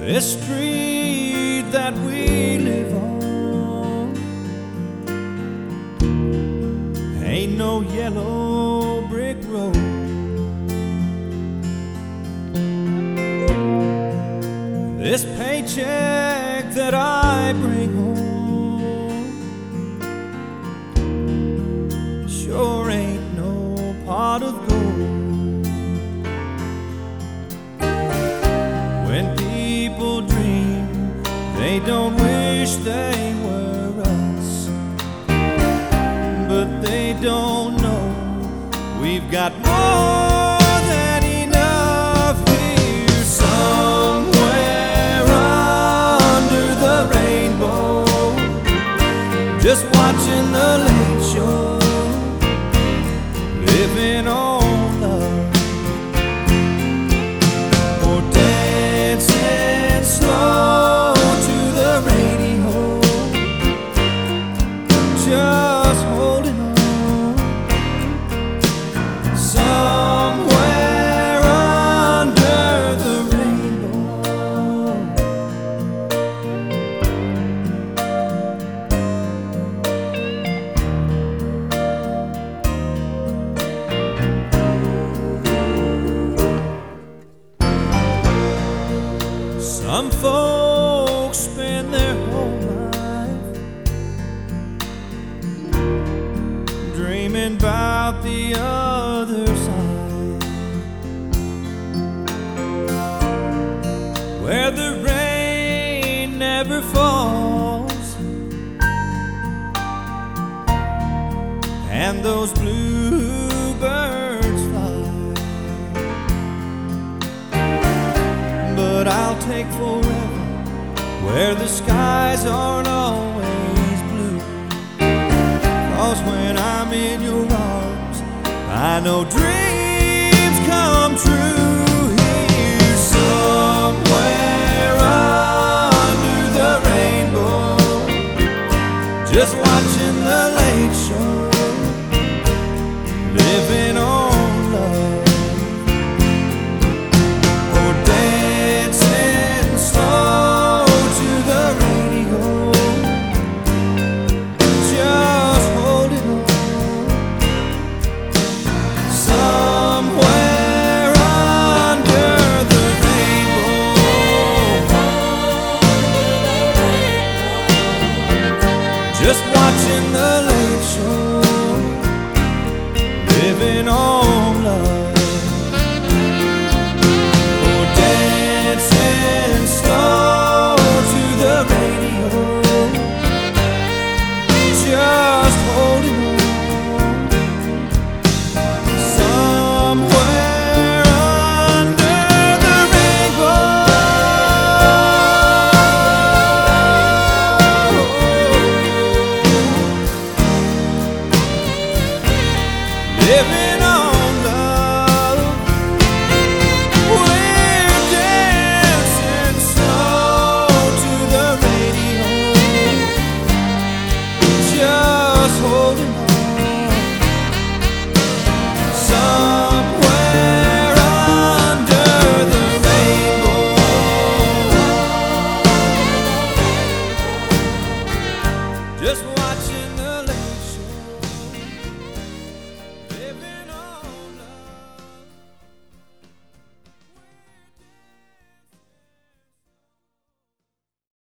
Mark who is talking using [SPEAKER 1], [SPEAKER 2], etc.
[SPEAKER 1] This street that we live on ain't no yellow brick road. This paycheck that I bring home sure ain't no pot of gold. When people dream, they don't wish they were us, but they don't know we've got more than enough here somewhere under the rainbow, just watching the late show, living on love, or dancing slow to the radio, just holding on somewhere under the rainbow. Some folks spend their whole life dreaming about the other side, where the rain never falls and those bluebirds fly. But I'll take forever where the skies aren't always blue, 'cause when I'm in your arms I know dreams come true.